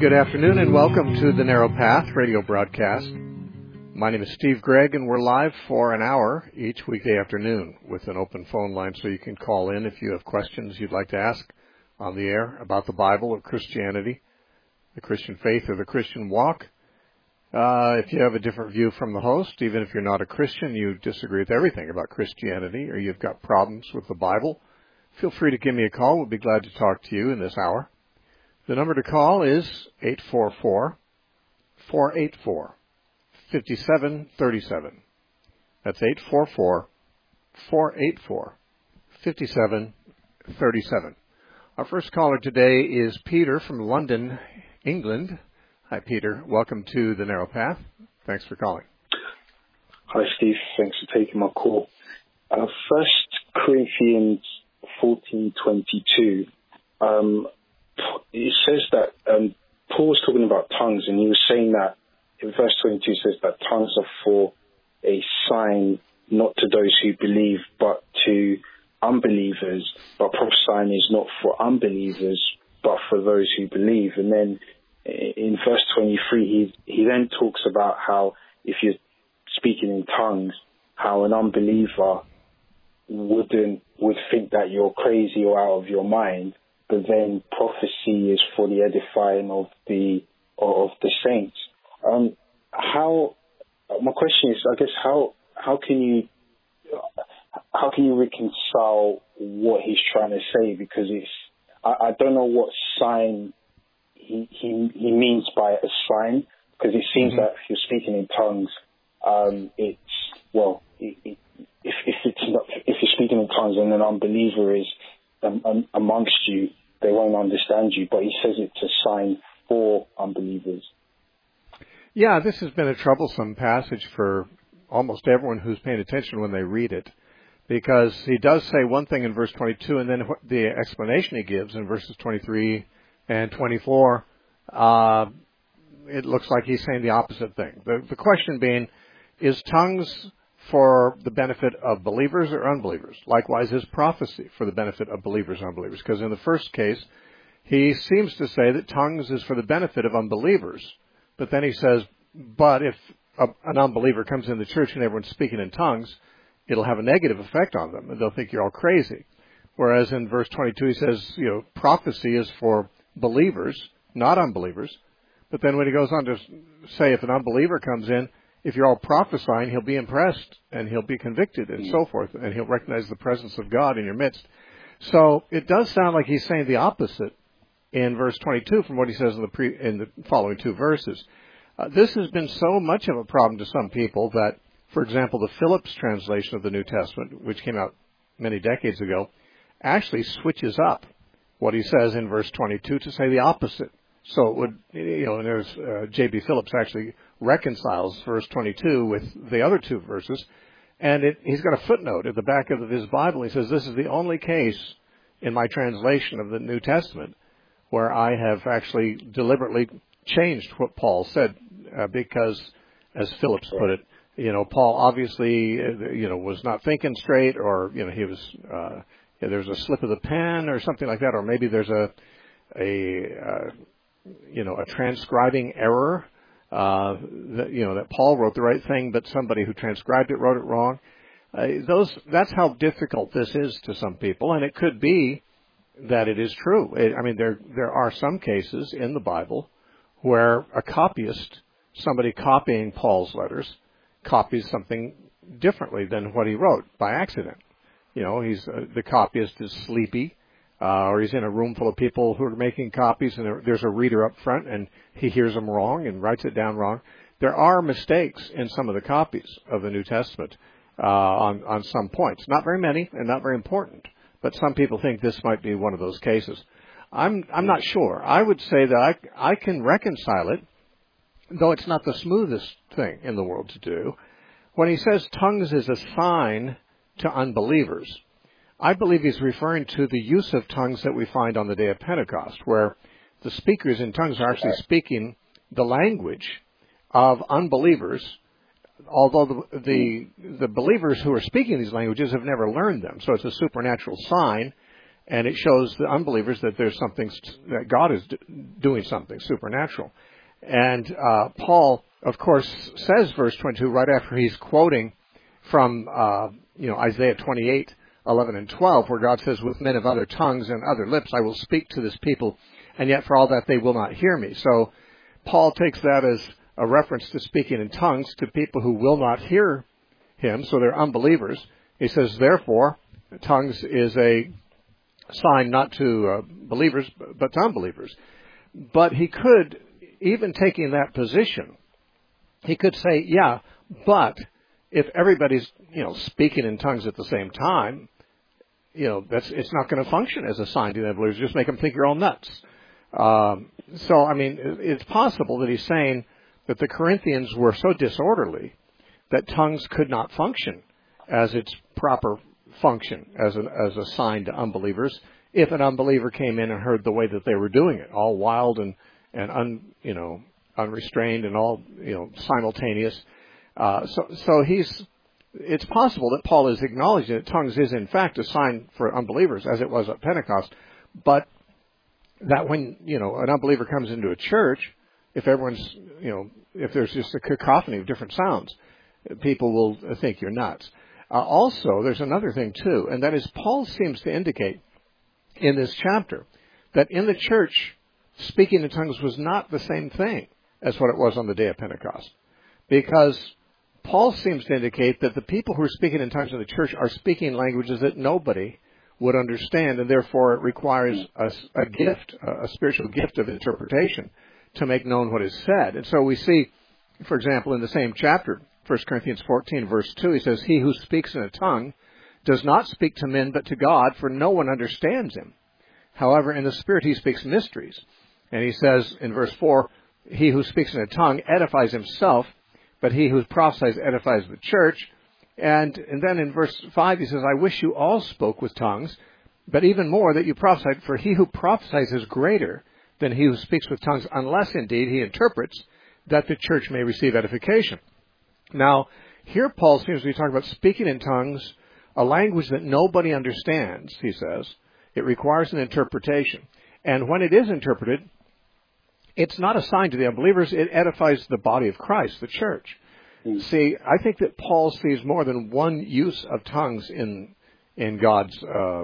good afternoon, and welcome to the Narrow Path radio broadcast. My name is Steve Gregg, and we're live for an hour each weekday afternoon with an open phone line so you can call in if you have questions you'd like to ask on the air about the Bible or Christianity, the Christian faith, or the Christian walk. If you have a different view from the host, even if you're not a Christian, you disagree with everything about Christianity, or you've got problems with the Bible, feel free to give me a call. We'll be glad to talk to you in this hour. The number to call is 844-484-5737. That's 844-484-5737. Our first caller today is Peter from London, England. Hi, Peter. Welcome to the Narrow Path. Thanks for calling. Hi, Steve. Thanks for taking my call. 1 Corinthians 14:22. It says that Paul was talking about tongues, and he was saying that in verse 22 it says that tongues are for a sign not to those who believe but to unbelievers, but prophesying is not for unbelievers but for those who believe. And then in verse 23 he then talks about how if you're speaking in tongues, how an unbeliever would think that you're crazy or out of your mind. But then prophecy is for the edifying of the saints. My question is, I guess, how can you reconcile what he's trying to say? Because I don't know what sign he means by a sign. Because it seems that if you're speaking in tongues, if you're speaking in tongues and an unbeliever is amongst you, they won't understand you, but he says it's a sign for unbelievers. Yeah, this has been a troublesome passage for almost everyone who's paying attention when they read it, because he does say one thing in verse 22, and then the explanation he gives in verses 23 and 24, it looks like he's saying the opposite thing. The question being, is tongues for the benefit of believers or unbelievers? Likewise, is prophecy for the benefit of believers or unbelievers? Because in the first case, he seems to say that tongues is for the benefit of unbelievers. But then he says, but if an unbeliever comes in the church and everyone's speaking in tongues, it'll have a negative effect on them, and they'll think you're all crazy. Whereas in verse 22, he says, prophecy is for believers, not unbelievers. But then when he goes on to say if an unbeliever comes in, if you're all prophesying, he'll be impressed and he'll be convicted and so forth, and he'll recognize the presence of God in your midst. So it does sound like he's saying the opposite in verse 22 from what he says in the following two verses. This has been so much of a problem to some people that, for example, the Phillips translation of the New Testament, which came out many decades ago, actually switches up what he says in verse 22 to say the opposite. So it would, and there's J.B. Phillips actually reconciles verse 22 with the other two verses, and he's got a footnote at the back of his Bible. He says, this is the only case in my translation of the New Testament where I have actually deliberately changed what Paul said, because, as Phillips put it, Paul obviously, was not thinking straight, or, he was, there's a slip of the pen or something like that, or maybe there's a transcribing error, that Paul wrote the right thing, but somebody who transcribed it wrote it wrong. That's how difficult this is to some people, and it could be that it is true. There are some cases in the Bible where a copyist, somebody copying Paul's letters, copies something differently than what he wrote by accident. The copyist is sleepy, or he's in a room full of people who are making copies, and there's a reader up front, and he hears them wrong and writes it down wrong. There are mistakes in some of the copies of the New Testament on some points. Not very many, and not very important, but some people think this might be one of those cases. I'm not sure. I would say that I can reconcile it, though it's not the smoothest thing in the world to do. When he says tongues is a sign to unbelievers, I believe he's referring to the use of tongues that we find on the day of Pentecost, where the speakers in tongues are actually speaking the language of unbelievers, although the believers who are speaking these languages have never learned them. So it's a supernatural sign, And it shows the unbelievers that there's something, that God is doing something supernatural. And Paul, of course, says, verse 22, right after he's quoting from, Isaiah 28, 11 and 12, where God says, with men of other tongues and other lips I will speak to this people, and yet for all that they will not hear me. So Paul takes that as a reference to speaking in tongues to people who will not hear him, so they're unbelievers. He says, therefore, tongues is a sign not to believers, but to unbelievers. But he could, even taking that position, he could say, yeah, but if everybody's, speaking in tongues at the same time, it's not going to function as a sign to the unbelievers. Just make them think you're all nuts. It's possible that he's saying that the Corinthians were so disorderly that tongues could not function as its proper function as a sign to unbelievers if an unbeliever came in and heard the way that they were doing it, all wild and unrestrained and all simultaneous. It's possible that Paul is acknowledging that tongues is in fact a sign for unbelievers, as it was at Pentecost, but that when an unbeliever comes into a church, if everyone's if there's just a cacophony of different sounds, people will think you're nuts. Also, there's another thing too, and that is Paul seems to indicate in this chapter that in the church, speaking in tongues was not the same thing as what it was on the day of Pentecost. Because Paul seems to indicate that the people who are speaking in tongues in the church are speaking languages that nobody would understand, and therefore it requires a gift, a spiritual gift of interpretation to make known what is said. And so we see, for example, in the same chapter, 1 Corinthians 14, verse 2, he says, he who speaks in a tongue does not speak to men but to God, for no one understands him. However, in the Spirit he speaks mysteries. And he says in verse 4, he who speaks in a tongue edifies himself, but he who prophesies edifies the church. And then in verse 5 he says, I wish you all spoke with tongues, but even more that you prophesied, for he who prophesies is greater than he who speaks with tongues, unless indeed he interprets, that the church may receive edification. Now, here Paul seems to be talking about speaking in tongues, a language that nobody understands, he says. It requires an interpretation. And when it is interpreted, it's not a sign to the unbelievers. It edifies the body of Christ, the church. See, I think that Paul sees more than one use of tongues in God's,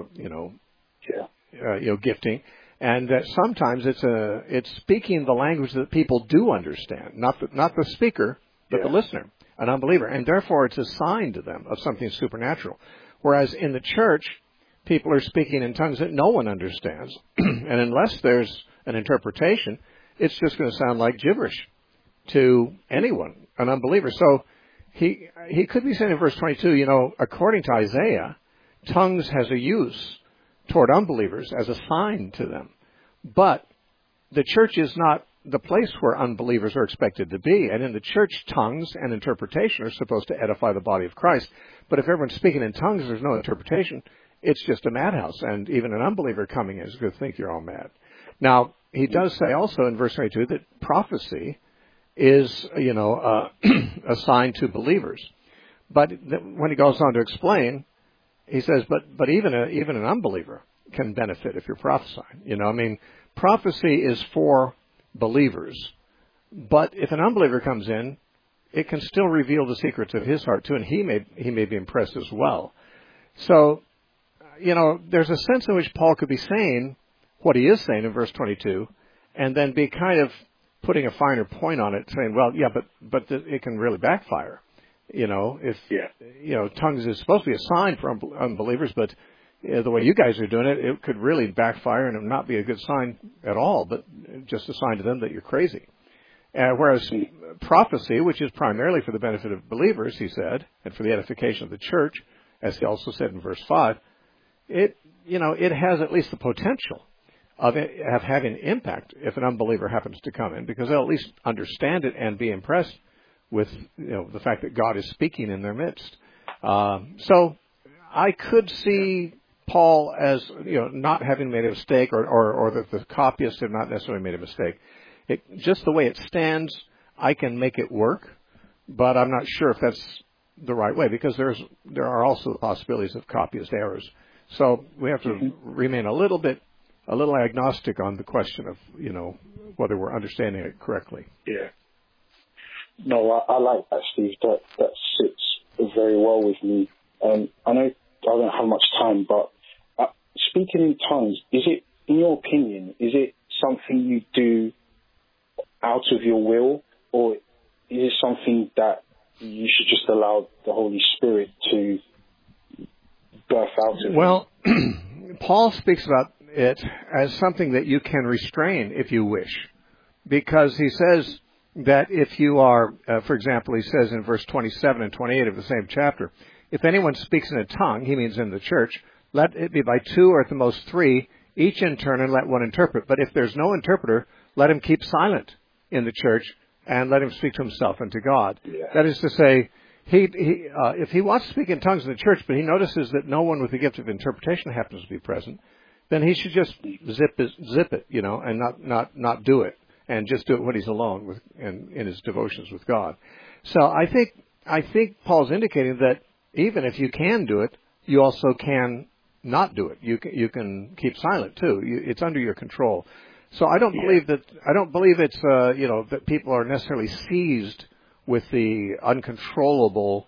gifting, and that sometimes it's speaking the language that people do understand, not the speaker, but the listener, an unbeliever, and therefore it's a sign to them of something supernatural. Whereas in the church, people are speaking in tongues that no one understands, and unless there's an interpretation, it's just going to sound like gibberish to anyone, an unbeliever. So he could be saying in verse 22, according to Isaiah, tongues has a use toward unbelievers as a sign to them. But the church is not the place where unbelievers are expected to be. And in the church, tongues and interpretation are supposed to edify the body of Christ. But if everyone's speaking in tongues, there's no interpretation, it's just a madhouse. And even an unbeliever coming in is going to think you're all mad. Now, he does say also in verse 22 that prophecy is, a sign to believers. But when he goes on to explain, he says, but even an unbeliever can benefit if you're prophesying. Prophecy is for believers. But if an unbeliever comes in, it can still reveal the secrets of his heart too, and he may be impressed as well. So, there's a sense in which Paul could be saying what he is saying in verse 22, and then be kind of putting a finer point on it, saying, well, yeah, but it can really backfire. Tongues is supposed to be a sign for unbelievers, but the way you guys are doing it, it could really backfire and it would not be a good sign at all, but just a sign to them that you're crazy. Whereas prophecy, which is primarily for the benefit of believers, he said, and for the edification of the church, as he also said in verse 5, it has at least the potential of having impact if an unbeliever happens to come in, because they'll at least understand it and be impressed with the fact that God is speaking in their midst. So I could see Paul as not having made a mistake, or that the copyists have not necessarily made a mistake. Just the way it stands, I can make it work, but I'm not sure if that's the right way, because there are also possibilities of copyist errors. So we have to remain a little agnostic on the question of, whether we're understanding it correctly. Yeah. No, I like that, Steve. That sits very well with me. I know I don't have much time, but speaking in tongues, is it, in your opinion, is it something you do out of your will, or is it something that you should just allow the Holy Spirit to birth out of you? Well, Paul speaks about it as something that you can restrain if you wish, because he says that if you are, for example, he says in verse 27 and 28 of the same chapter, if anyone speaks in a tongue, he means in the church, let it be by two or at the most three, each in turn, and let one interpret. But if there's no interpreter, let him keep silent in the church and let him speak to himself and to God. Yeah. That is to say, if he wants to speak in tongues in the church, but he notices that no one with the gift of interpretation happens to be present, then he should just zip it, and not do it, and just do it when he's alone in his devotions with God. So I think Paul's indicating that even if you can do it, you also can not do it. You can keep silent too. It's under your control. So I don't believe it's that people are necessarily seized with the uncontrollable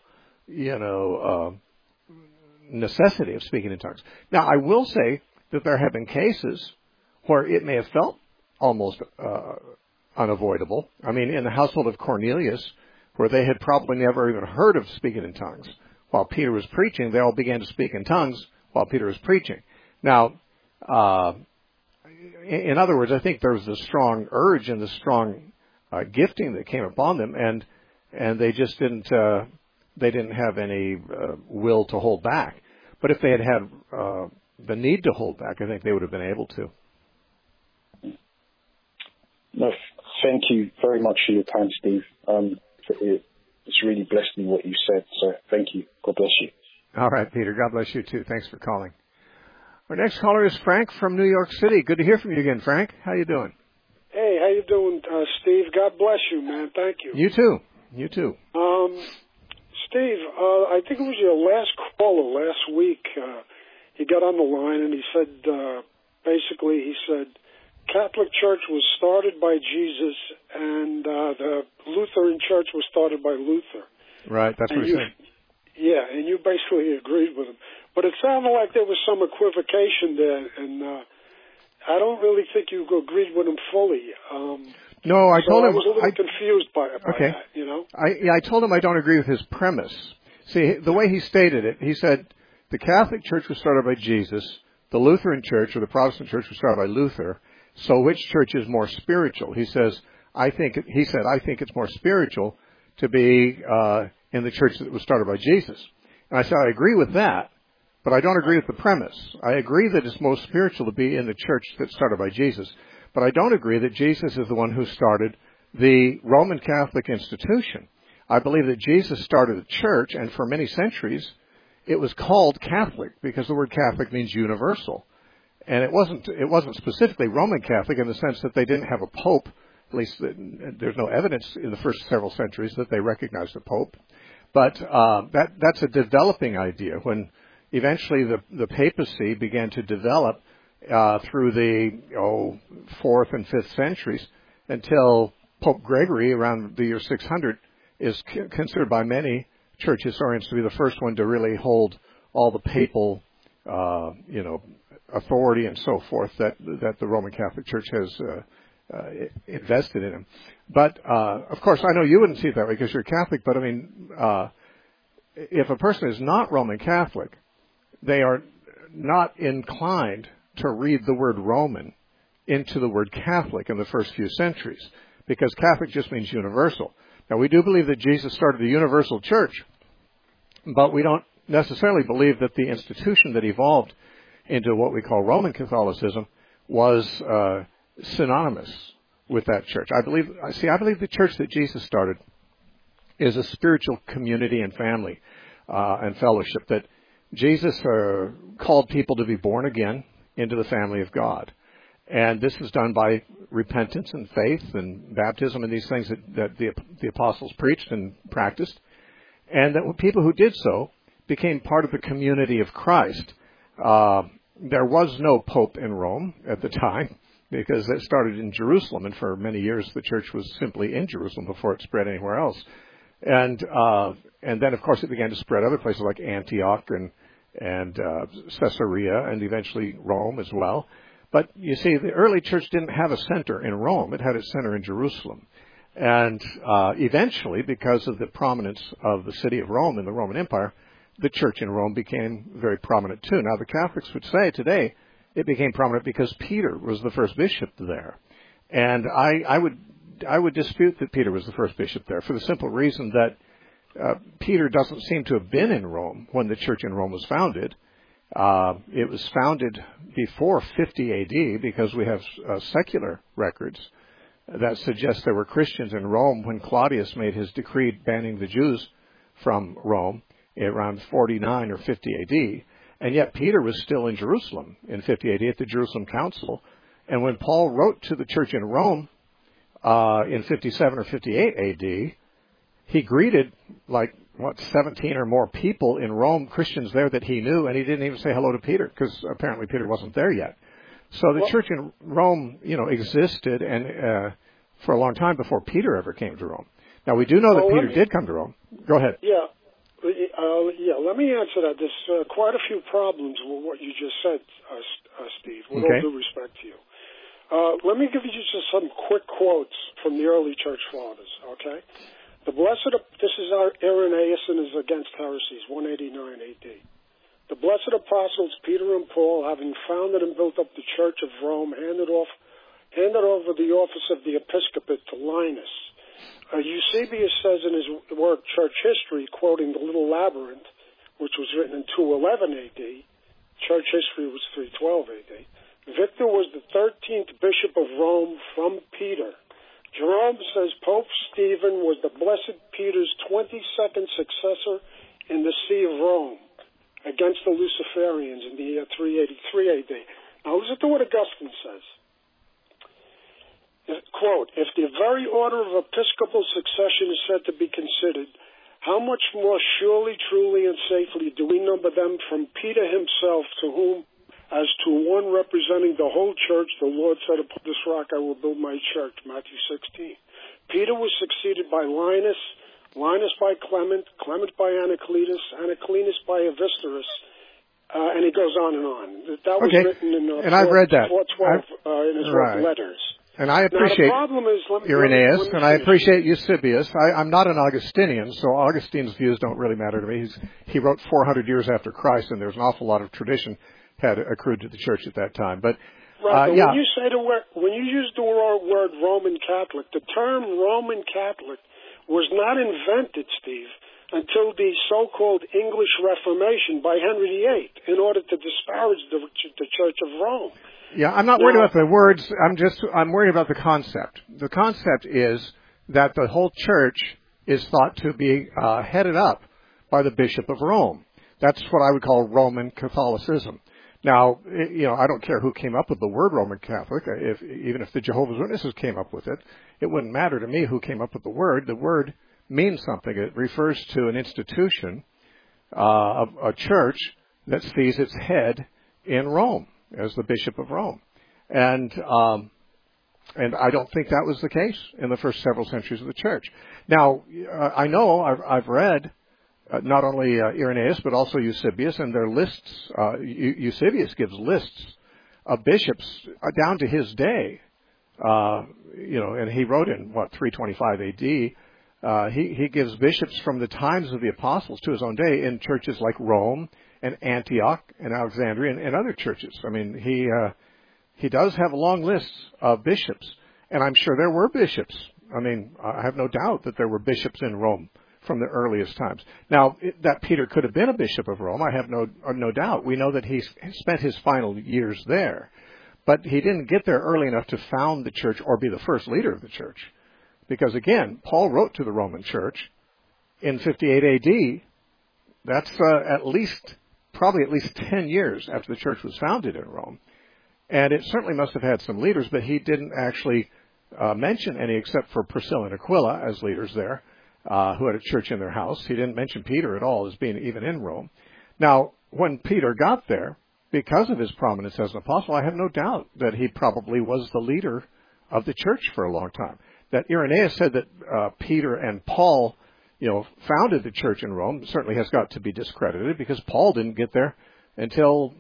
necessity of speaking in tongues. Now I will say that there have been cases where it may have felt almost unavoidable. I mean, in the household of Cornelius, where they had probably never even heard of speaking in tongues, while Peter was preaching, they all began to speak in tongues while Peter was preaching. Now, in other words, I think there was a strong urge and the strong gifting that came upon them, and they just didn't have any will to hold back. But if they had the need to hold back, I think they would have been able to. No, thank you very much for your time, Steve. It's really blessed me what you said, so thank you. God bless you. All right, Peter. God bless you, too. Thanks for calling. Our next caller is Frank from New York City. Good to hear from you again, Frank. How you doing? Hey, how you doing, Steve? God bless you, man. Thank you. You too. You too. Steve, I think it was your last caller last week. He got on the line and he said, Catholic Church was started by Jesus and the Lutheran Church was started by Luther. Right, that's what he said. Yeah, and you basically agreed with him. But it sounded like there was some equivocation there, and I don't really think you agreed with him fully. No, I told him... I was a little confused by that, I told him I don't agree with his premise. See, the way he stated it, he said, the Catholic Church was started by Jesus, the Lutheran Church or the Protestant Church was started by Luther, so which church is more spiritual? He says, I think it's more spiritual to be in the church that was started by Jesus. And I said, I agree with that, but I don't agree with the premise. I agree that it's most spiritual to be in the church that's started by Jesus, but I don't agree that Jesus is the one who started the Roman Catholic institution. I believe that Jesus started a church, and for many centuries, it was called Catholic because the word Catholic means universal. And it wasn't specifically Roman Catholic in the sense that they didn't have a pope. At least there's no evidence in the first several centuries that they recognized a pope. But that's a developing idea. When eventually the papacy began to develop through the 4th and 5th centuries until Pope Gregory around the year 600 is considered by many church historians to be the first one to really hold all the papal authority and so forth that the Roman Catholic Church has invested in him. But, of course, I know you wouldn't see it that way because you're Catholic, but I mean, if a person is not Roman Catholic, they are not inclined to read the word Roman into the word Catholic in the first few centuries because Catholic just means universal. Now, we do believe that Jesus started the universal church, but we don't necessarily believe that the institution that evolved into what we call Roman Catholicism was synonymous with that church. I believe the church that Jesus started is a spiritual community and family and fellowship, that Jesus called people to be born again into the family of God. And this was done by repentance and faith and baptism and these things that the apostles preached and practiced. And that people who did so became part of the community of Christ. There was no pope in Rome at the time because it started in Jerusalem, and for many years the church was simply in Jerusalem before it spread anywhere else. And then, of course, it began to spread other places like Antioch and Caesarea and eventually Rome as well. But you see, the early church didn't have a center in Rome. It had its center in Jerusalem. And eventually, because of the prominence of the city of Rome in the Roman Empire, the church in Rome became very prominent too. Now, the Catholics would say today it became prominent because Peter was the first bishop there. And I would dispute that Peter was the first bishop there for the simple reason that Peter doesn't seem to have been in Rome when the church in Rome was founded. It was founded before 50 A.D. because we have secular records that suggest there were Christians in Rome when Claudius made his decree banning the Jews from Rome around 49 or 50 A.D. And yet Peter was still in Jerusalem in 50 A.D. at the Jerusalem Council. And when Paul wrote to the church in Rome in 57 or 58 A.D., he greeted 17 or more people in Rome, Christians there that he knew, and he didn't even say hello to Peter because apparently Peter wasn't there yet. So the church in Rome, existed and for a long time before Peter ever came to Rome. Now, we do know that Peter did come to Rome. Go ahead. Yeah. Let me answer that. There's quite a few problems with what you just said, Steve, with all due respect to you. Let me give you just some quick quotes from the early church fathers, okay? This is our Irenaeus and is against heresies, 189 AD. The blessed apostles Peter and Paul, having founded and built up the church of Rome, handed over the office of the episcopate to Linus. Eusebius says in his work Church History, quoting the Little Labyrinth, which was written in 211 AD, Church History was 312 AD, Victor was the 13th bishop of Rome from Peter. Jerome says Pope Stephen was the blessed Peter's 22nd successor in the See of Rome against the Luciferians in the year 383 AD. Now listen to what Augustine says. Quote, if the very order of episcopal succession is said to be considered, how much more surely, truly, and safely do we number them from Peter himself, to whom, as to one representing the whole church, the Lord said, upon this rock I will build my church, Matthew 16. Peter was succeeded by Linus, Linus by Clement, Clement by Anacletus, Anacletus by Avisterus, and it goes on and on. That was written in I've read that. 412 in his letters. And I appreciate Irenaeus, and I appreciate Eusebius. I'm not an Augustinian, so Augustine's views don't really matter to me. He wrote 400 years after Christ, and there's an awful lot of tradition had accrued to the church at that time. But when you say when you use the word Roman Catholic, the term Roman Catholic was not invented, Steve, until the so-called English Reformation by Henry VIII in order to disparage the Church of Rome. Yeah, I'm not worried about the words. I'm worried about the concept. The concept is that the whole church is thought to be headed up by the Bishop of Rome. That's what I would call Roman Catholicism. Now, I don't care who came up with the word Roman Catholic. Even if the Jehovah's Witnesses came up with it, it wouldn't matter to me who came up with the word. The word means something. It refers to an institution, a church that sees its head in Rome as the Bishop of Rome. And I don't think that was the case in the first several centuries of the church. Now, I know I've read not only Irenaeus but also Eusebius, and their lists. Eusebius gives lists of bishops down to his day. And he wrote in 325 A.D. He gives bishops from the times of the apostles to his own day in churches like Rome and Antioch and Alexandria and other churches. I mean, he does have a long list of bishops, and I'm sure there were bishops. I mean, I have no doubt that there were bishops in Rome from the earliest times. Now, that Peter could have been a bishop of Rome, I have no doubt. We know that he spent his final years there, but he didn't get there early enough to found the church or be the first leader of the church. Because again, Paul wrote to the Roman church in 58 A.D. That's probably at least 10 years after the church was founded in Rome. And it certainly must have had some leaders, but he didn't actually mention any except for Priscilla and Aquila as leaders there, who had a church in their house. He didn't mention Peter at all as being even in Rome. Now, when Peter got there, because of his prominence as an apostle, I have no doubt that he probably was the leader of the church for a long time. That Irenaeus said that Peter and Paul, founded the church in Rome certainly has got to be discredited, because Paul didn't get there until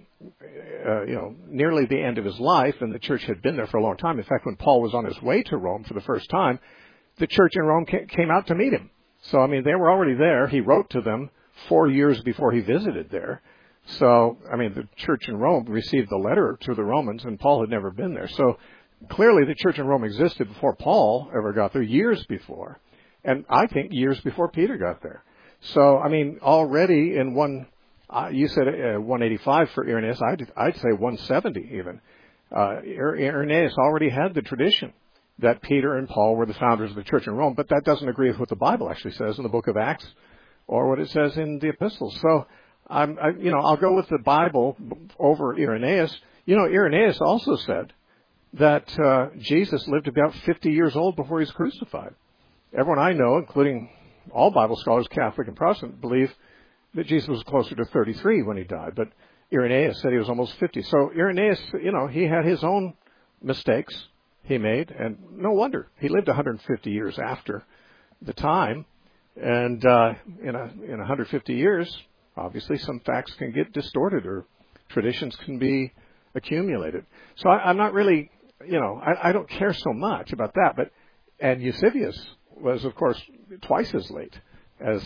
nearly the end of his life, and the church had been there for a long time. In fact, when Paul was on his way to Rome for the first time, the church in Rome came out to meet him. So, they were already there. He wrote to them 4 years before he visited there. So, the church in Rome received the letter to the Romans, and Paul had never been there. So, clearly the church in Rome existed before Paul ever got there, years before. And I think years before Peter got there. So, already in you said 185 for Irenaeus. I'd say 170 even. Irenaeus already had the tradition that Peter and Paul were the founders of the church in Rome, but that doesn't agree with what the Bible actually says in the book of Acts or what it says in the epistles. So, I'll go with the Bible over Irenaeus. Irenaeus also said that Jesus lived about 50 years old before he was crucified. Everyone I know, including all Bible scholars, Catholic and Protestant, believe that Jesus was closer to 33 when he died. But Irenaeus said he was almost 50. So Irenaeus, he had his own mistakes he made, and no wonder. He lived 150 years after the time. And in 150 years, obviously some facts can get distorted or traditions can be accumulated. So I'm not really, I don't care so much about that. And Eusebius was, of course, twice as late as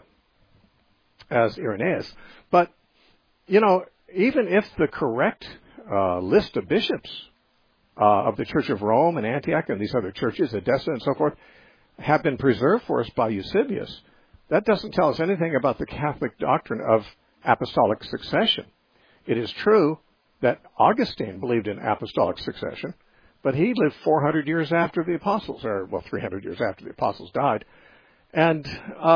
Irenaeus. But, even if the correct list of bishops of the Church of Rome and Antioch and these other churches, Edessa and so forth, have been preserved for us by Eusebius, that doesn't tell us anything about the Catholic doctrine of apostolic succession. It is true that Augustine believed in apostolic succession, but he lived 400 years after the apostles, 300 years after the apostles died. And,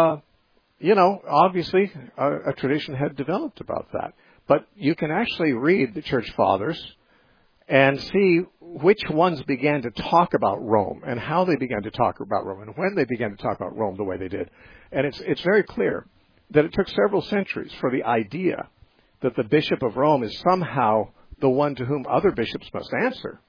obviously a tradition had developed about that. But you can actually read the church fathers and see which ones began to talk about Rome and how they began to talk about Rome and when they began to talk about Rome the way they did. And it's very clear that it took several centuries for the idea that the bishop of Rome is somehow the one to whom other bishops must answer.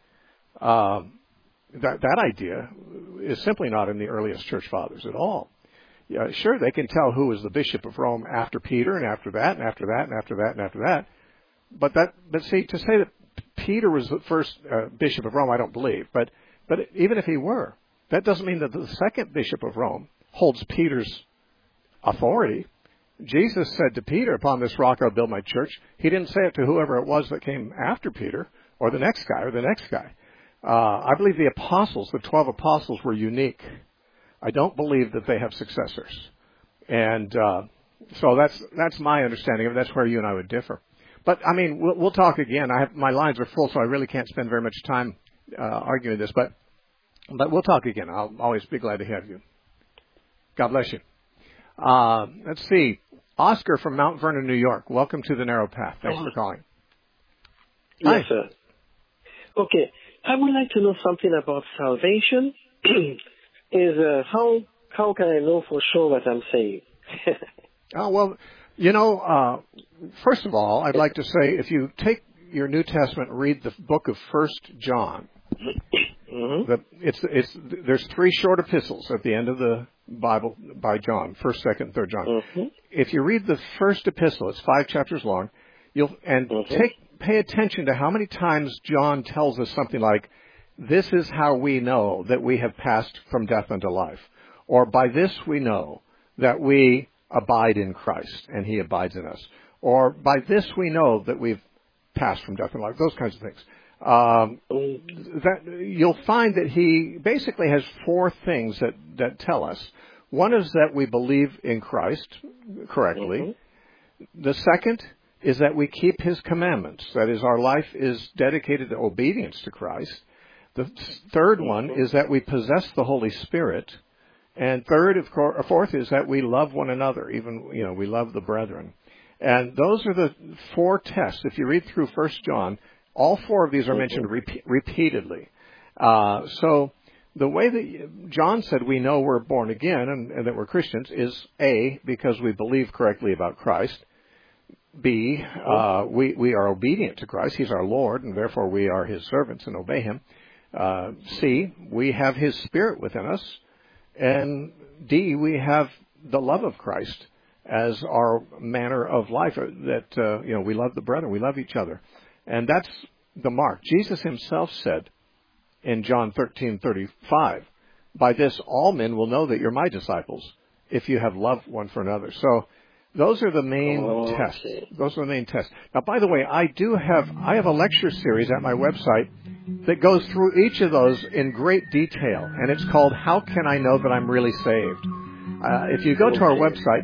That idea is simply not in the earliest church fathers at all. Yeah, sure, they can tell who was the bishop of Rome after Peter and after that and after that and after that and after that. But see, to say that Peter was the first bishop of Rome, I don't believe. But even if he were, that doesn't mean that the second bishop of Rome holds Peter's authority. Jesus said to Peter, "Upon this rock I'll build my church." He didn't say it to whoever it was that came after Peter or the next guy or the next guy. I believe the apostles, the 12 apostles, were unique. I don't believe that they have successors. And so that's my understanding of it. That's where you and I would differ. But, we'll talk again. My lines are full, so I really can't spend very much time arguing this. But we'll talk again. I'll always be glad to have you. God bless you. Let's see. Oscar from Mount Vernon, New York. Welcome to the Narrow Path. Thanks for calling. Yes, sir. Okay. I would like to know something about salvation. How can I know for sure that I'm saved? First of all, I'd like to say if you take your New Testament, read the book of 1 John. Mm-hmm. There's 3 short epistles at the end of the Bible by John, 1st, 2nd, 3rd John. Mm-hmm. If you read the first epistle, it's 5 chapters long, pay attention to how many times John tells us something like, "This is how we know that we have passed from death unto life," or "By this we know that we abide in Christ and he abides in us," or "By this we know that we've passed from death and life," those kinds of things. That you'll find that he basically has 4 things that tell us. One is that we believe in Christ correctly. Mm-hmm. The second is that we keep his commandments. That is, our life is dedicated to obedience to Christ. The third one is that we possess the Holy Spirit. And fourth is that we love one another, even, we love the brethren. And those are the 4 tests. If you read through 1 John, all 4 of these are mentioned repeatedly. So the way that John said we know we're born again and that we're Christians is A, because we believe correctly about Christ. B, we are obedient to Christ. He's our Lord, and therefore we are His servants and obey Him. C, we have His Spirit within us. And D, we have the love of Christ as our manner of life, that, we love the brethren, we love each other. And that's the mark. Jesus Himself said in John 13:35, by this all men will know that you're my disciples, if you have love one for another. So those are the main tests. Those are the main tests. Now, by the way, I have a lecture series at my website that goes through each of those in great detail, and it's called How Can I Know That I'm Really Saved? If you go to our website,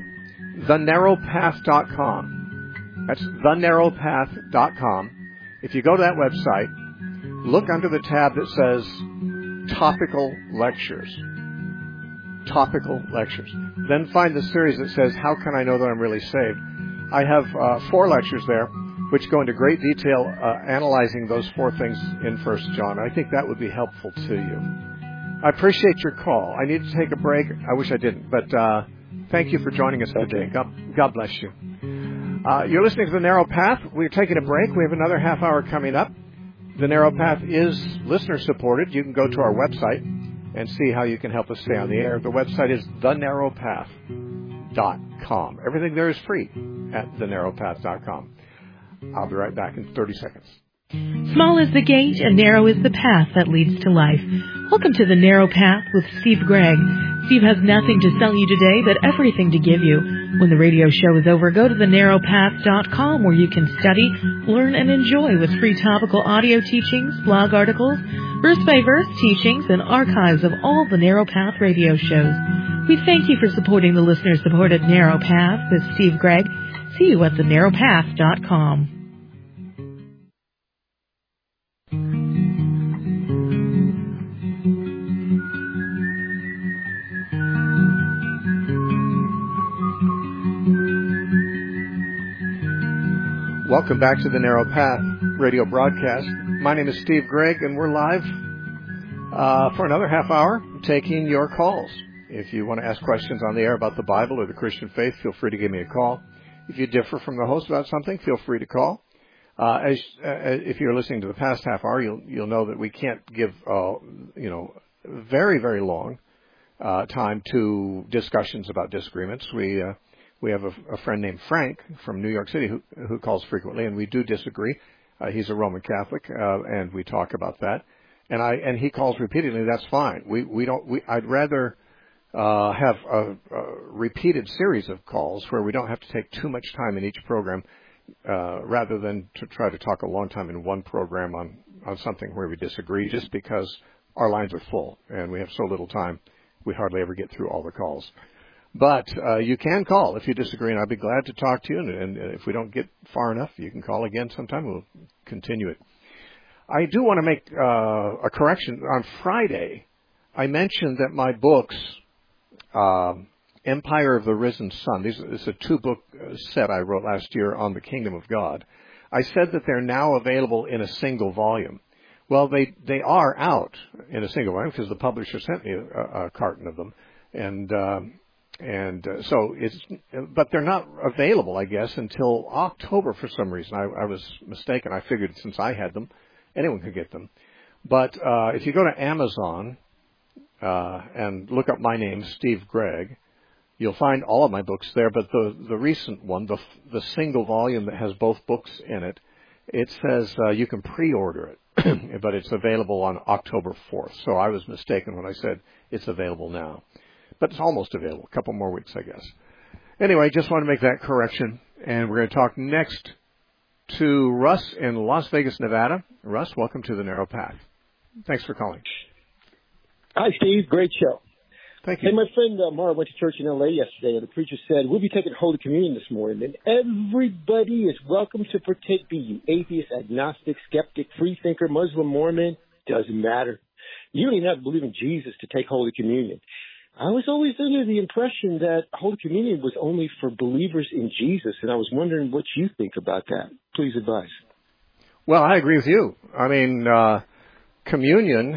thenarrowpath.com, that's thenarrowpath.com. If you go to that website, look under the tab that says Topical Lectures. Topical Lectures. Then find the series that says, How Can I Know That I'm Really Saved? I have 4 lectures there, which go into great detail analyzing those 4 things in 1 John. I think that would be helpful to you. I appreciate your call. I need to take a break. I wish I didn't, but thank you for joining us today. God bless you. You're listening to The Narrow Path. We're taking a break. We have another half hour coming up. The Narrow Path is listener-supported. You can go to our website and see how you can help us stay on the air. The website is thenarrowpath.com. Everything there is free at thenarrowpath.com. I'll be right back in 30 seconds. Small is the gate and narrow is the path that leads to life. Welcome to The Narrow Path with Steve Gregg. Steve has nothing to sell you today, but everything to give you. When the radio show is over, go to thenarrowpath.com where you can study, learn, and enjoy with free topical audio teachings, blog articles, verse-by-verse teachings, and archives of all the Narrow Path radio shows. We thank you for supporting the listener-supported Narrow Path with Steve Gregg. See you at thenarrowpath.com. Welcome back to the Narrow Path radio broadcast. My name is Steve Gregg, and we're live for another half hour taking your calls. If you want to ask questions on the air about the Bible or the Christian faith, feel free to give me a call. If you differ from the host about something, feel free to call. If you're listening to the past half hour, you'll know that we can't give very, very long time to discussions about disagreements. We have a friend named Frank from New York City who calls frequently, and we do disagree. He's a Roman Catholic, and we talk about that. And he calls repeatedly. That's fine. I'd rather have a repeated series of calls where we don't have to take too much time in each program, rather than to try to talk a long time in one program on something where we disagree, just because our lines are full and we have so little time. We hardly ever get through all the calls. But you can call if you disagree, and I'd be glad to talk to you. And if we don't get far enough, you can call again sometime. We'll continue it. I do want to make a correction. On Friday, I mentioned that my books, Empire of the Risen Sun, this is a 2-book set I wrote last year on the Kingdom of God. I said that they're now available in a single volume. Well, they are out in a single volume because the publisher sent me a carton of them. But they're not available, I guess, until October for some reason. I was mistaken. I figured since I had them, anyone could get them. But if you go to Amazon and look up my name, Steve Gregg, you'll find all of my books there. But the recent one, the single volume that has both books in it, it says you can pre-order it, but it's available on October 4th. So I was mistaken when I said it's available now. But it's almost available. A couple more weeks, I guess. Anyway, just want to make that correction. And we're going to talk next to Russ in Las Vegas, Nevada. Russ, welcome to the Narrow Path. Thanks for calling. Hi, Steve. Great show. Thank you. Hey, my friend Mara went to church in L.A. yesterday, and the preacher said, we'll be taking Holy Communion this morning, and everybody is welcome to partake, be you atheist, agnostic, skeptic, freethinker, Muslim, Mormon, doesn't matter. You don't even have to believe in Jesus to take Holy Communion. I was always under the impression that Holy Communion was only for believers in Jesus, and I was wondering what you think about that. Please advise. Well, I agree with you. I mean, communion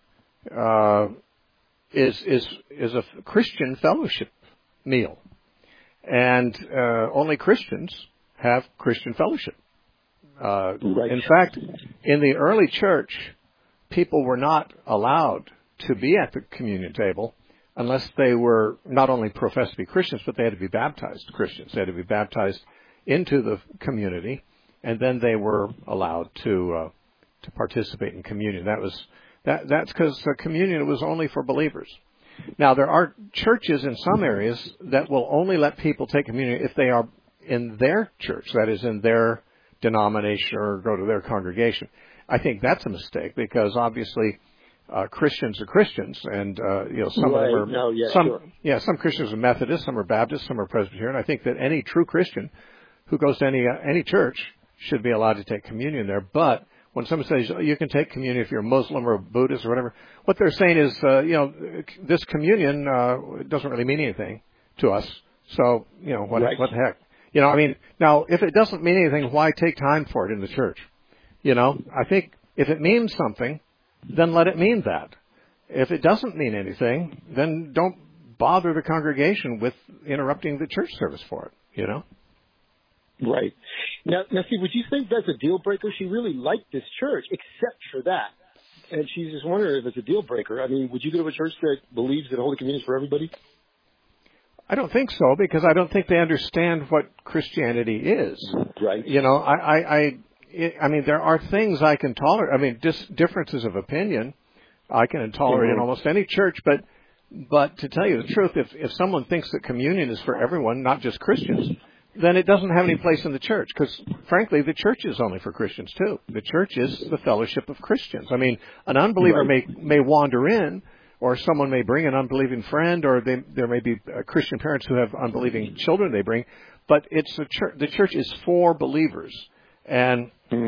is a Christian fellowship meal, and only Christians have Christian fellowship. Right. In fact, in the early church, people were not allowed to be at the communion table unless they were not only professed to be Christians, but they had to be baptized Christians. They had to be baptized into the community, and then they were allowed to participate in communion. That's because communion was only for believers. Now, there are churches in some areas that will only let people take communion if they are in their church, that is, in their denomination or go to their congregation. I think that's a mistake because obviously Christians are Christians, and some right. of them are some Christians are Methodist, some are Baptist, some are Presbyterian. I think that any true Christian who goes to any church should be allowed to take communion there. But when someone says you can take communion if you're a Muslim or a Buddhist or whatever, what they're saying is this communion doesn't really mean anything to us. So what the heck? Now if it doesn't mean anything, why take time for it in the church? I think if it means something, then let it mean that. If it doesn't mean anything, then don't bother the congregation with interrupting the church service for it, Right. Now, see, would you think that's a deal breaker? She really liked this church, except for that. And she's just wondering if it's a deal breaker. I mean, would you go to a church that believes that Holy Communion is for everybody? I don't think so, because I don't think they understand what Christianity is. Right. I mean, there are things I can tolerate. I mean, differences of opinion I can tolerate in almost any church. But to tell you the truth, if someone thinks that communion is for everyone, not just Christians, then it doesn't have any place in the church. Because, frankly, the church is only for Christians, too. The church is the fellowship of Christians. I mean, an unbeliever may wander in, or someone may bring an unbelieving friend, or there may be Christian parents who have unbelieving children they bring. But it's the church is for believers. And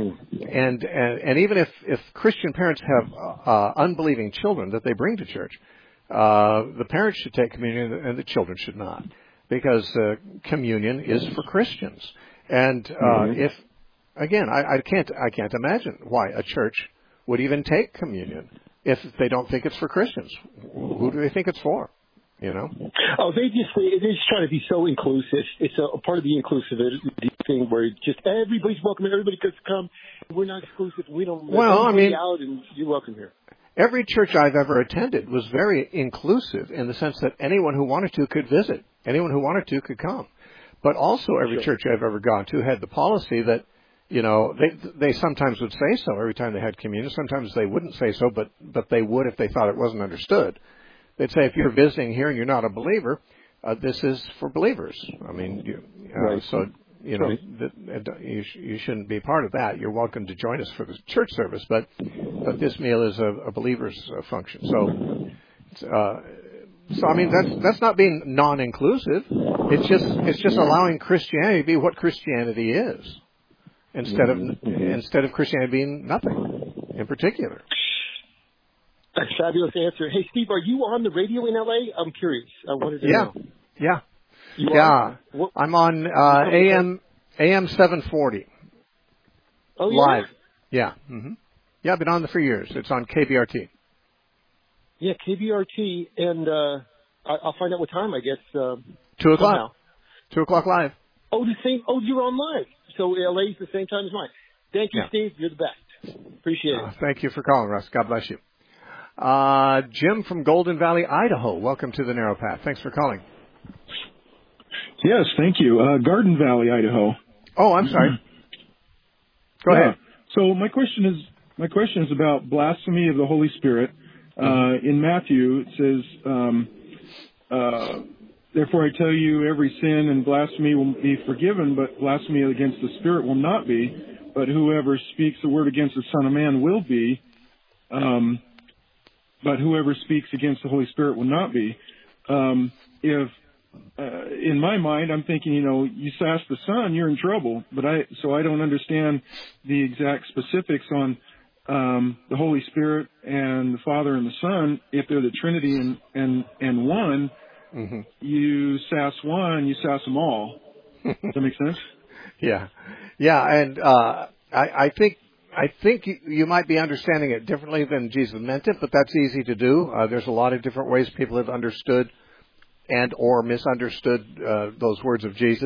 even if Christian parents have unbelieving children that they bring to church, the parents should take communion and the children should not, because communion is for Christians. And if again, I can't imagine why a church would even take communion if they don't think it's for Christians. Who do they think it's for? Oh, they're just trying to be so inclusive. It's a part of the inclusivity thing where just everybody's welcome. Everybody could come. We're not exclusive. We don't. Out and you're welcome here. Every church I've ever attended was very inclusive in the sense that anyone who wanted to could visit. Anyone who wanted to could come. But also every church I've ever gone to had the policy that, they sometimes would say so every time they had communion. Sometimes they wouldn't say so, but they would if they thought it wasn't understood. They'd say, if you're visiting here and you're not a believer, this is for believers. I mean, you shouldn't be part of that. You're welcome to join us for the church service, but this meal is a believer's function. So I mean, that's not being non-inclusive. It's just allowing Christianity to be what Christianity is, instead of Christianity being nothing in particular. A fabulous answer. Hey, Steve, are you on the radio in L.A.? I'm curious. I wanted to know. Yeah. You are? I'm on AM 740. Oh, yeah? Live. Yeah. Mm-hmm. Yeah, I've been on there for years. It's on KBRT. Yeah, KBRT, and I'll find out what time, I guess. 2 o'clock. Somehow. 2 o'clock live. Oh, you're on live. So LA's the same time as mine. Thank you, Steve. You're the best. Appreciate it. Thank you for calling, Russ. God bless you. Jim from Golden Valley, Idaho. Welcome to the Narrow Path. Thanks for calling. Yes, thank you. Garden Valley, Idaho. Oh, I'm sorry. Go ahead. So my question is about blasphemy of the Holy Spirit. In Matthew, it says, therefore I tell you, every sin and blasphemy will be forgiven, but blasphemy against the Spirit will not be. But whoever speaks a word against the Son of Man will be. But whoever speaks against the Holy Spirit will not be. In my mind, I'm thinking, you sass the Son, you're in trouble. So I don't understand the exact specifics on the Holy Spirit and the Father and the Son. If they're the Trinity and one, you sass one, you sass them all. Does that make sense? Yeah, and I think you might be understanding it differently than Jesus meant it, but that's easy to do. There's a lot of different ways people have understood and or misunderstood those words of Jesus.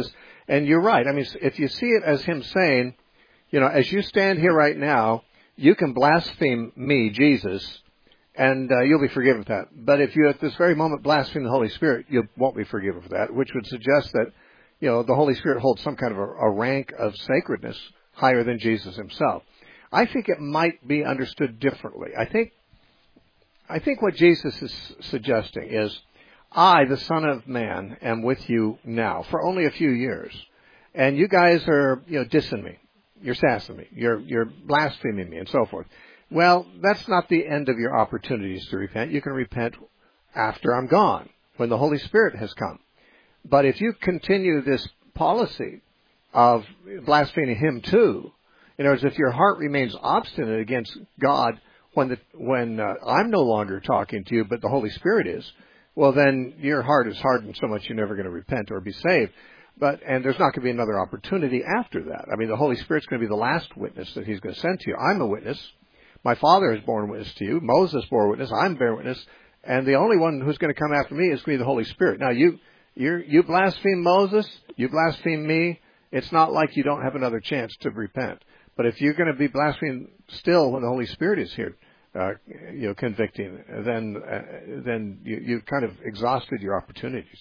And you're right. I mean, if you see it as him saying, as you stand here right now, you can blaspheme me, Jesus, and you'll be forgiven for that. But if you at this very moment blaspheme the Holy Spirit, you won't be forgiven for that, which would suggest that, the Holy Spirit holds some kind of a rank of sacredness higher than Jesus himself. I think it might be understood differently. I think what Jesus is suggesting is, I, the Son of Man, am with you now for only a few years, and you guys are, dissing me. You're sassing me. You're blaspheming me, and so forth. Well, that's not the end of your opportunities to repent. You can repent after I'm gone, when the Holy Spirit has come. But if you continue this policy of blaspheming him too, in other words, if your heart remains obstinate against God when I'm no longer talking to you, but the Holy Spirit is, well, then your heart is hardened so much you're never going to repent or be saved. And there's not going to be another opportunity after that. I mean, the Holy Spirit's going to be the last witness that he's going to send to you. I'm a witness. My Father has borne witness to you. Moses bore witness. I'm bearing witness. And the only one who's going to come after me is going to be the Holy Spirit. Now, you blaspheme Moses. You blaspheme me. It's not like you don't have another chance to repent. But if you're going to be blaspheming still when the Holy Spirit is here, convicting, then you've kind of exhausted your opportunities.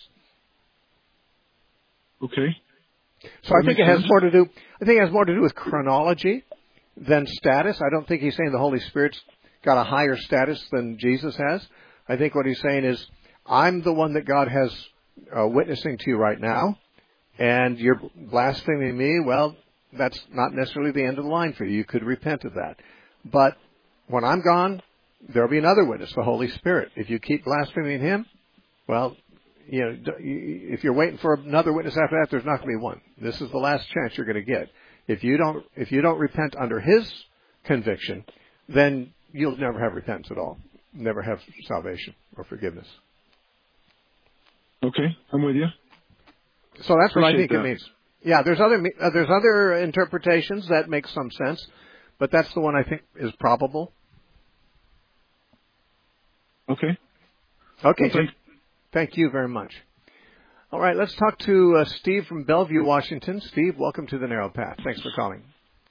Okay. So I think it has more to do. I think it has more to do with chronology than status. I don't think he's saying the Holy Spirit's got a higher status than Jesus has. I think what he's saying is, I'm the one that God has witnessing to you right now, and you're blaspheming me. Well, that's not necessarily the end of the line for you. You could repent of that. But when I'm gone, there'll be another witness, the Holy Spirit. If you keep blaspheming him, well, if you're waiting for another witness after that, there's not going to be one. This is the last chance you're going to get. If you don't repent under his conviction, then you'll never have repentance at all. Never have salvation or forgiveness. Okay, I'm with you. So that's what I think it means. Yeah, there's other interpretations that make some sense, but that's the one I think is probable. Okay. Okay, well, thank you very much. All right, let's talk to Steve from Bellevue, Washington. Steve, welcome to the Narrow Path. Thanks for calling.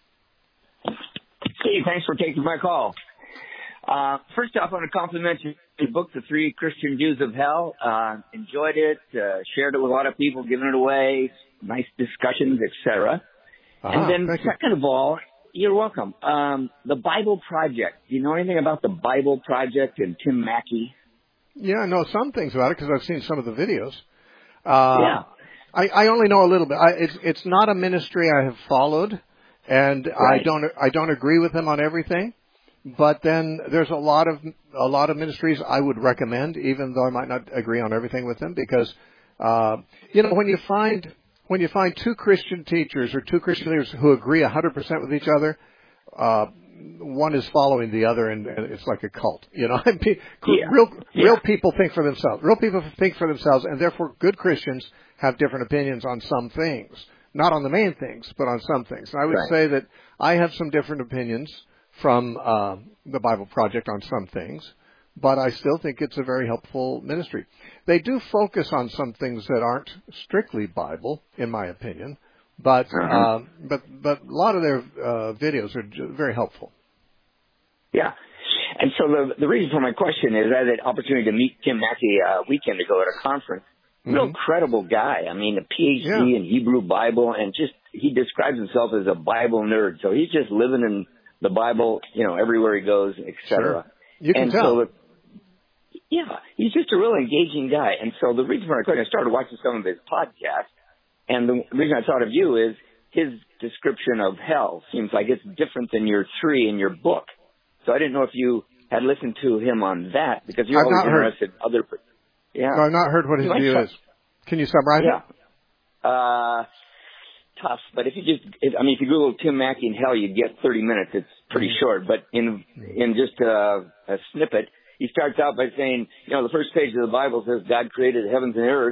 Steve, thanks for taking my call. First off, I want to compliment your book, The Three Christian Views of Hell. Enjoyed it, shared it with a lot of people, given it away, nice discussions, etc. And then second of all, you're welcome. The Bible Project. Do you know anything about the Bible Project and Tim Mackie? Yeah, I know some things about it because I've seen some of the videos. Yeah. I only know a little bit. It's not a ministry I have followed, and right. I don't agree with them on everything. But then there's a lot of ministries I would recommend, even though I might not agree on everything with them, because when you find two Christian teachers or two Christian leaders who agree 100% with each other, one is following the other, and it's like a cult. Real people think for themselves. Real people think for themselves, and therefore good Christians have different opinions on some things, not on the main things, but on some things. And I would say that I have some different opinions from the Bible Project on some things, but I still think it's a very helpful ministry. They do focus on some things that aren't strictly Bible, in my opinion, but a lot of their videos are very helpful. Yeah. And so the reason for my question is I had the opportunity to meet Tim Mackie a weekend ago at a conference. Real credible guy. I mean, a PhD in Hebrew Bible, and he describes himself as a Bible nerd. So he's just living in the Bible, everywhere he goes, etc. Sure. You can tell. He's just a real engaging guy. And so the reason for my question, I started watching some of his podcasts, and the reason I thought of you is his description of hell seems like it's different than your three in your book. So I didn't know if you had listened to him on that, because you're always interested in other. Yeah. No, I've not heard what his view is. Can you summarize it? Tough, but if you Google Tim Mackie and hell, you get 30 minutes. It's pretty short, but in just a snippet, he starts out by saying, the first page of the Bible says God created the heavens and earth.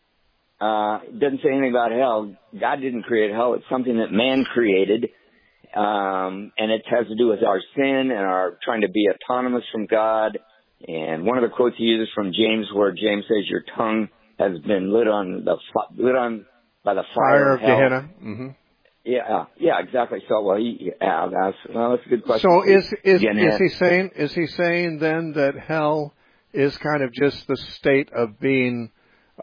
It doesn't say anything about hell. God didn't create hell. It's something that man created, and it has to do with our sin and our trying to be autonomous from God. And one of the quotes he uses from James, where James says, "Your tongue has been lit on by the fire of hell. Gehenna. Mm-hmm. Yeah, exactly. So, that's a good question. So is he saying then that hell is kind of just the state of being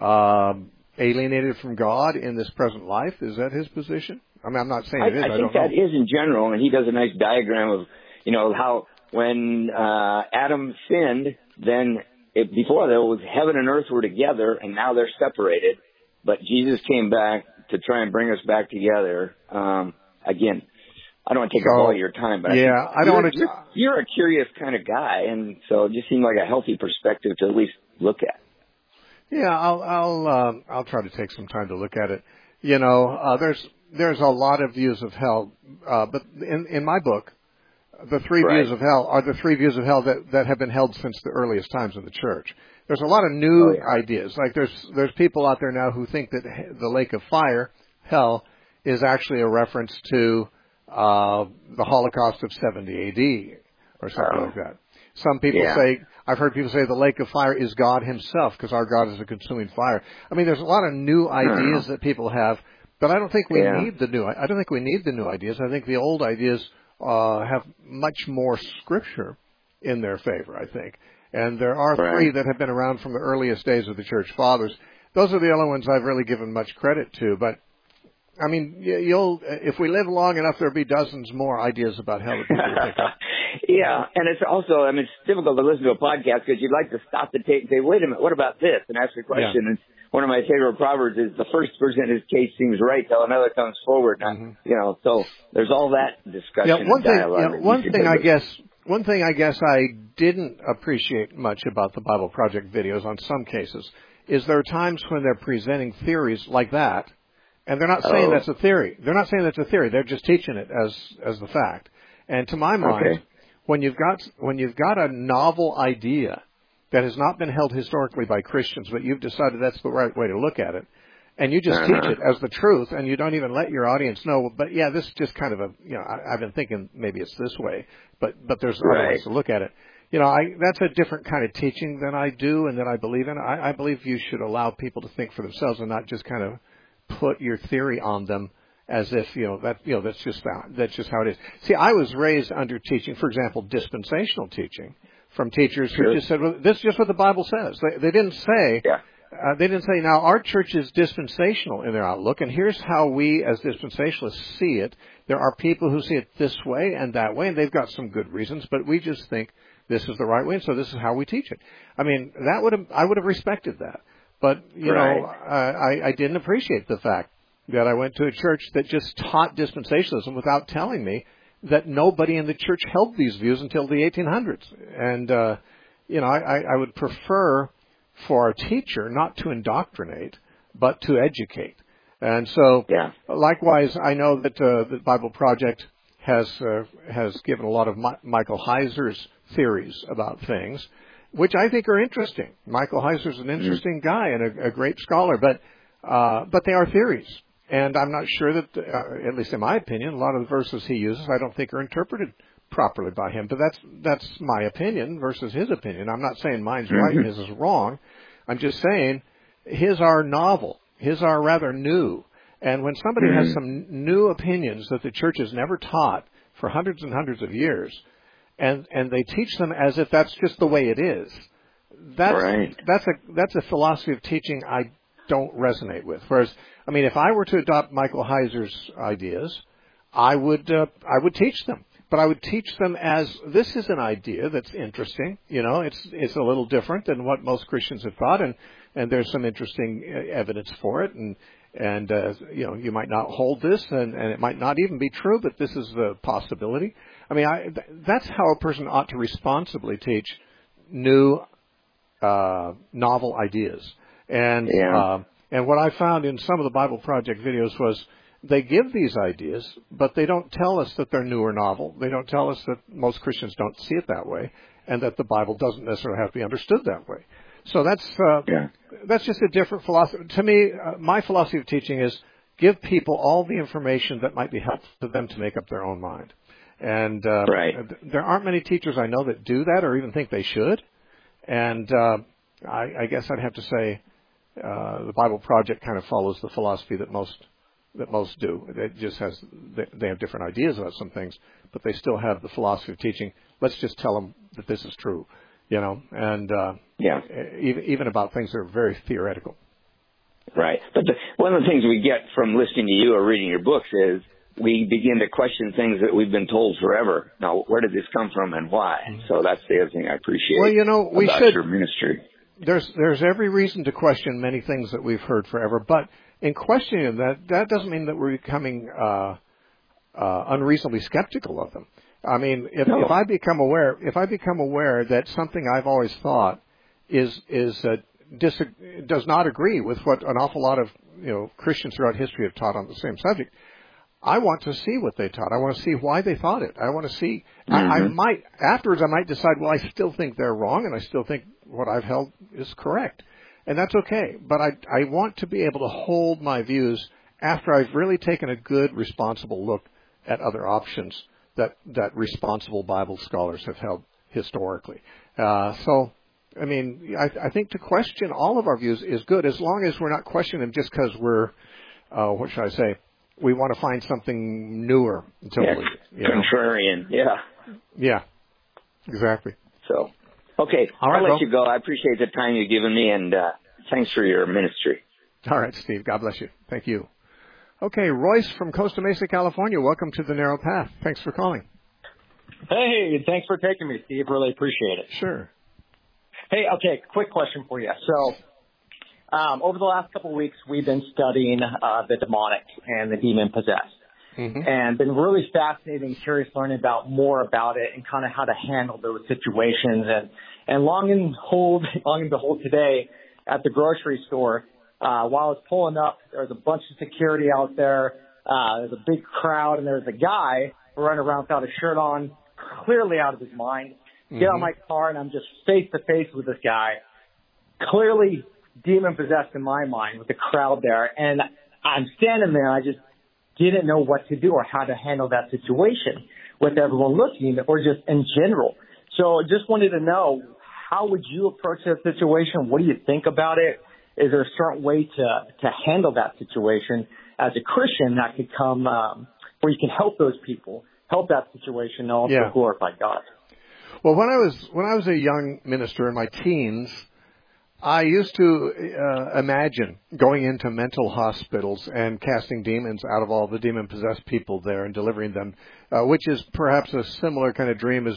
alienated from God in this present life? Is that his position? I mean, I'm not saying it is. I think that is in general, and he does a nice diagram of, how when Adam sinned, then before there was heaven and earth were together, and now they're separated. But Jesus came back to try and bring us back together. Again, I don't want to take up all your time, but I don't want to. You're a curious kind of guy, and so it just seemed like a healthy perspective to at least look at. Yeah, I'll try to take some time to look at it. There's a lot of views of hell, but in my book, the three views of hell are the three views of hell that have been held since the earliest times in the church. There's a lot of new ideas. Like there's people out there now who think that the lake of fire, hell, is actually a reference to the Holocaust of 70 AD or something like that. Some people say, I've heard people say the lake of fire is God himself because our God is a consuming fire. I mean, there's a lot of new ideas that people have, but I don't think we need the new. I don't think we need the new ideas. I think the old ideas have much more scripture in their favor, I think. And there are three that have been around from the earliest days of the church fathers. Those are the only ones I've really given much credit to. But, I mean, if we live long enough, there'll be dozens more ideas about hell that people think of. Yeah, and it's also, it's difficult to listen to a podcast because you'd like to stop the tape and say, wait a minute, what about this? And ask a question. And one of my favorite proverbs is the first person in his case seems right till another comes forward. So there's all that discussion and dialogue. One thing I guess I didn't appreciate much about the Bible Project videos on some cases is there are times when they're presenting theories like that, and they're not saying that's a theory. They're not saying that's a theory. They're just teaching it as the fact. And to my mind, when you've got a novel idea that has not been held historically by Christians, but you've decided that's the right way to look at it, and you just teach it as the truth, and you don't even let your audience know, but this is just kind of I've been thinking maybe it's this way, but there's other ways to look at it. That's a different kind of teaching than I do and that I believe in. I believe you should allow people to think for themselves and not just kind of put your theory on them as if, that's just how it is. See, I was raised under teaching, for example, dispensational teaching from teachers who just said, well, this is just what the Bible says. They didn't say, now our church is dispensational in their outlook, and here's how we as dispensationalists see it. There are people who see it this way and that way, and they've got some good reasons, but we just think this is the right way, and so this is how we teach it. I mean, I would have respected that. But, I didn't appreciate the fact that I went to a church that just taught dispensationalism without telling me that nobody in the church held these views until the 1800s. And, I would prefer for our teacher not to indoctrinate, but to educate. And so, likewise, I know that the Bible Project has given a lot of Michael Heiser's theories about things, which I think are interesting. Michael Heiser's an interesting guy and a great scholar, but they are theories. And I'm not sure that, at least in my opinion, a lot of the verses he uses I don't think are interpreted properly by him. But that's my opinion versus his opinion. I'm not saying mine's right and his is wrong. I'm just saying his are novel. His are rather new. And when somebody has some new opinions that the church has never taught for hundreds and hundreds of years, and they teach them as if that's just the way it is, that's a philosophy of teaching I don't resonate with. Whereas, I mean, if I were to adopt Michael Heiser's ideas, I would teach them. But I would teach them as this is an idea that's interesting. It's a little different than what most Christians have thought, and there's some interesting evidence for it. And you might not hold this, and it might not even be true, but this is the possibility. I mean, that's how a person ought to responsibly teach new, novel ideas. And what I found in some of the Bible Project videos was they give these ideas, but they don't tell us that they're new or novel. They don't tell us that most Christians don't see it that way, and that the Bible doesn't necessarily have to be understood that way. So that's just a different philosophy. To me, my philosophy of teaching is give people all the information that might be helpful to them to make up their own mind. And there aren't many teachers I know that do that or even think they should. And I guess I'd have to say, the Bible Project kind of follows the philosophy that most do. It just they have different ideas about some things, but they still have the philosophy of teaching. Let's just tell them that this is true, and even about things that are very theoretical. Right. But one of the things we get from listening to you or reading your books is we begin to question things that we've been told forever. Now, where did this come from and why? So that's the other thing I appreciate about your ministry. There's every reason to question many things that we've heard forever, but in questioning them, that doesn't mean that we're becoming unreasonably skeptical of them. I mean, if I become aware that something I've always thought does not agree with what an awful lot of Christians throughout history have taught on the same subject, I want to see what they taught. I want to see why they thought it. I want to see. I might decide. Well, I still think they're wrong, and I still think what I've held is correct, and that's okay. But I want to be able to hold my views after I've really taken a good, responsible look at other options that responsible Bible scholars have held historically. So. I mean, I think to question all of our views is good, as long as we're not questioning them just because we're, what should I say, we want to find something newer. Contrarian, Yeah, exactly. So, okay, I'll let you go. I appreciate the time you've given me, and thanks for your ministry. All right, Steve. God bless you. Thank you. Okay, Royce from Costa Mesa, California. Welcome to the Narrow Path. Thanks for calling. Hey, thanks for taking me, Steve. Really appreciate it. Sure. Hey, okay, quick question for you. So, over the last couple of weeks, we've been studying the demonic and the demon-possessed, and been really fascinated and curious learning more about it and kind of how to handle those situations. And long and behold, today at the grocery store, while I was pulling up, there was a bunch of security out there. There's a big crowd, and there's a guy running around without a shirt on, clearly out of his mind. Get out of my car, and I'm just face to face with this guy, clearly demon possessed in my mind, with the crowd there. And I'm standing there, and I just didn't know what to do or how to handle that situation with everyone looking, or just in general. So just wanted to know, how would you approach that situation? What do you think about it? Is there a certain way to handle that situation as a Christian that could come where you can help those people, help that situation, and also glorify God? Well, when I was a young minister in my teens, I used to imagine going into mental hospitals and casting demons out of all the demon-possessed people there and delivering them, which is perhaps a similar kind of dream as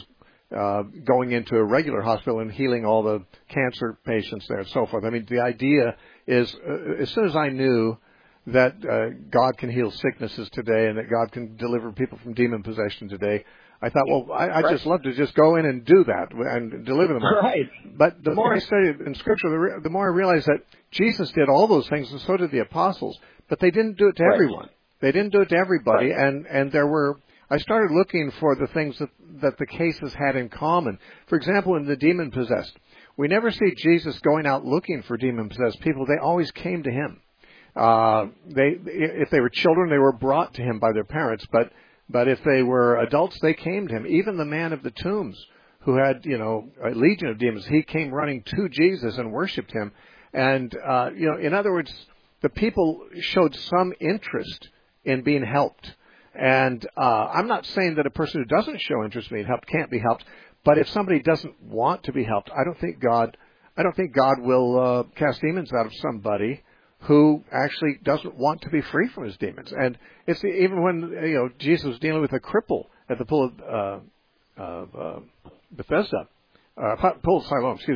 going into a regular hospital and healing all the cancer patients there and so forth. I mean, the idea is, as soon as I knew that God can heal sicknesses today and that God can deliver people from demon possession today, I thought, well, I'd just love to just go in and do that and deliver them. Right. But the more I studied in Scripture, the more I realized that Jesus did all those things, and so did the apostles. But they didn't do it to everyone. They didn't do it to everybody. Right. And I started looking for the things that the cases had in common. For example, in the demon-possessed, we never see Jesus going out looking for demon-possessed people. They always came to him. If they were children, they were brought to him by their parents, but if they were adults, they came to him. Even the man of the tombs, who had, a legion of demons, he came running to Jesus and worshipped him. And, in other words, the people showed some interest in being helped. And I'm not saying that a person who doesn't show interest in being helped can't be helped, but if somebody doesn't want to be helped, I don't think God will cast demons out of somebody who actually doesn't want to be free from his demons. And it's even when Jesus was dealing with a cripple at the pool of Bethesda, pool of Siloam, excuse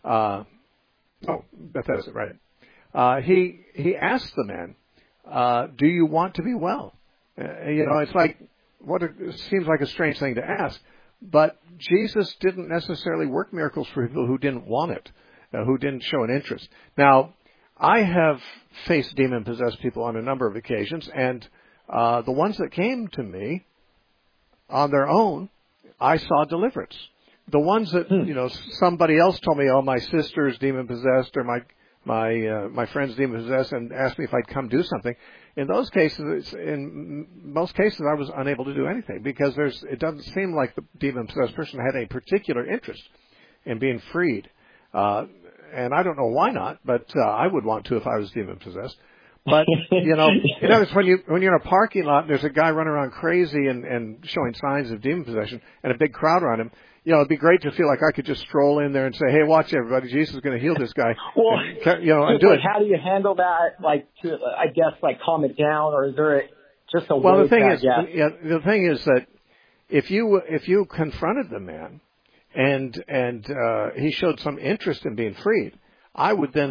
me. Bethesda, right? He asked the man, "Do you want to be well?" It's like it seems like a strange thing to ask, but Jesus didn't necessarily work miracles for people who didn't want it, who didn't show an interest. Now, I have faced demon-possessed people on a number of occasions, and the ones that came to me on their own, I saw deliverance. The ones that somebody else told me, "Oh, my sister's demon-possessed," or my friend's demon-possessed, and asked me if I'd come do something. In most cases, I was unable to do anything because it doesn't seem like the demon-possessed person had a particular interest in being freed. and I don't know why not, but I would want to if I was demon possessed. But you know, in other words, when you're in a parking lot, and there's a guy running around crazy and showing signs of demon possession, and a big crowd around him. You know, it'd be great to feel like I could just stroll in there and say, "Hey, watch everybody! Jesus is going to heal this guy." Well, and do it. How do you handle that? Like, I guess, like, calm it down, or is there just a way? Well, the thing is that if you confronted the man and he showed some interest in being freed, I would then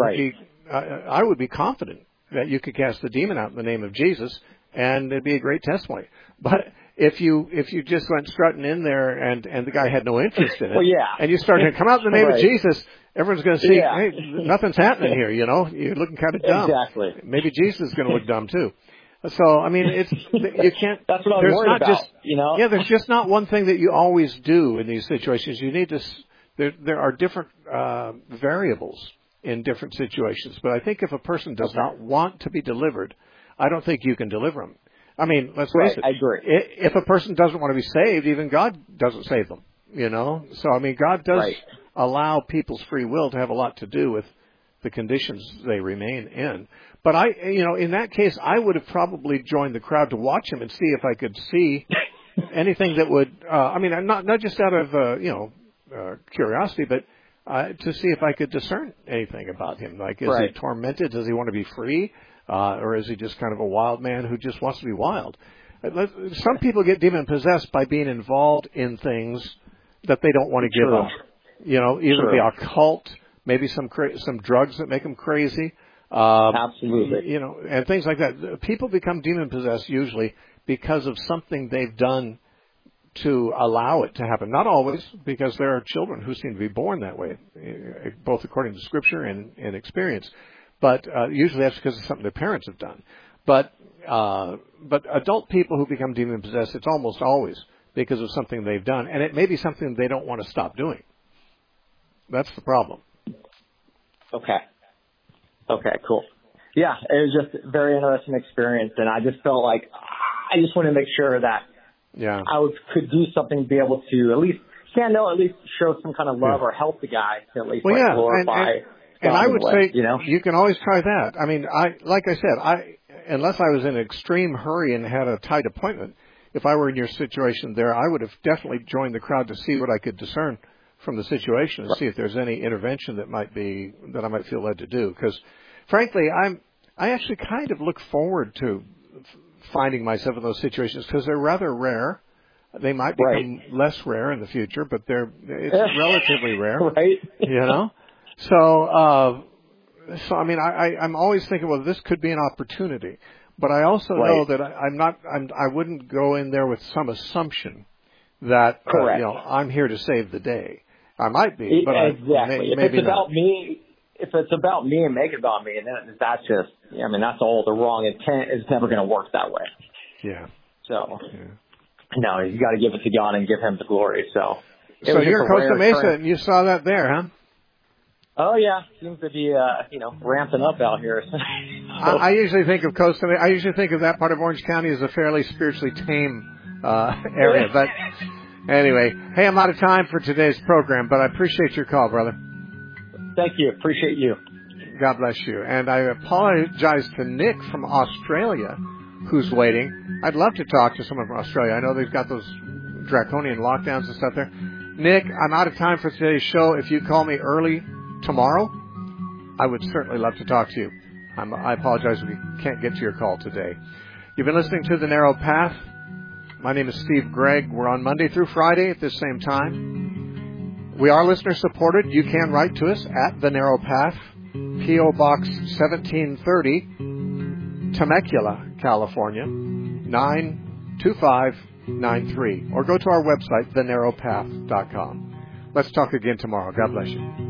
I would be confident that you could cast the demon out in the name of Jesus, and it'd be a great testimony. But if you just went strutting in there and the guy had no interest in it, and you started to come out in the name of Jesus, everyone's going to see, hey, nothing's happening here. You know, you're looking kind of dumb. Exactly. Maybe Jesus is going to look dumb too. So I mean, you can't. That's what I'm worried about. You know, there's just not one thing that you always do in these situations. You need to. There are different variables in different situations. But I think if a person does not want to be delivered, I don't think you can deliver them. I mean, let's face it. I agree. If a person doesn't want to be saved, even God doesn't save them. You know, so I mean, God does allow people's free will to have a lot to do with the conditions they remain in. But in that case, I would have probably joined the crowd to watch him and see if I could see anything that would. Not just out of curiosity, but to see if I could discern anything about him. Like, is he tormented? Does he want to be free? Or is he just kind of a wild man who just wants to be wild? Some people get demon-possessed by being involved in things that they don't want to give up. You know, either the occult, maybe some drugs that make them crazy. Absolutely. You know, and things like that. People become demon-possessed usually because of something they've done to allow it to happen. Not always, because there are children who seem to be born that way, both according to Scripture and experience. But usually that's because of something their parents have done. But adult people who become demon-possessed, it's almost always because of something they've done. And it may be something they don't want to stop doing. That's the problem. Okay, cool. Yeah, it was just a very interesting experience. And I just felt like I just wanted to make sure that I could do something to be able to at least show some kind of love or help the guy to at least glorify. And I would say, you can always try that. I mean, like I said, unless I was in an extreme hurry and had a tight appointment, if I were in your situation there, I would have definitely joined the crowd to see what I could discern from the situation and see if there's any intervention that I might feel led to do. Because, frankly, I actually kind of look forward to finding myself in those situations because they're rather rare. They might become less rare in the future, but it's relatively rare. Right. You know? So I mean, I'm always thinking, well, this could be an opportunity, but I also know that I wouldn't go in there with some assumption that I'm here to save the day. I might be, but exactly. If it's about me, if it's about me and make it about me, and then that's just, that's all the wrong intent. It's never going to work that way. Yeah. So no, you got to give it to God and give Him the glory. So you're in Costa Mesa, and you saw that there, huh? Oh yeah, seems to be ramping up out here. I usually think of Costa Mesa. I usually think of that part of Orange County as a fairly spiritually tame area. But anyway, hey, I'm out of time for today's program, but I appreciate your call, brother. Thank you. Appreciate you. God bless you. And I apologize to Nick from Australia, who's waiting. I'd love to talk to someone from Australia. I know they've got those draconian lockdowns and stuff there. Nick, I'm out of time for today's show. If you call me early tomorrow, I would certainly love to talk to you. I apologize if we can't get to your call today. You've been listening to The Narrow Path. My name is Steve Gregg. We're on Monday through Friday at this same time. We are listener supported. You can write to us at The Narrow Path, P.O. Box 1730, Temecula, California, 92593. Or go to our website, thenarrowpath.com. Let's talk again tomorrow. God bless you.